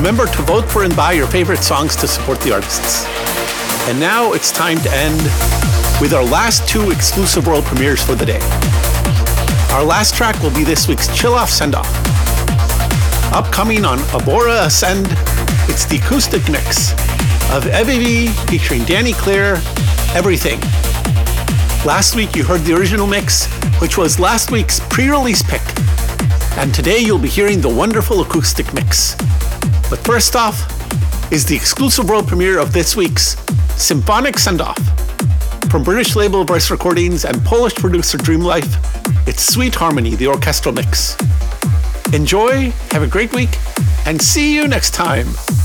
Remember to vote for and buy your favorite songs to support the artists. And now it's time to end with our last two exclusive world premieres for the day. Our last track will be this week's Chill Off Send-Off. Upcoming on Abora Ascend, it's the acoustic mix of EVV featuring Danny Clear, Everything. Last week you heard the original mix, which was last week's pre-release pick. And today you'll be hearing the wonderful acoustic mix. But first off is the exclusive world premiere of this week's Symphonic Send-Off. From British label Verse Recordings and Polish producer Dreamlife, it's Sweet Harmony, the orchestral mix. Enjoy, have a great week, and see you next time.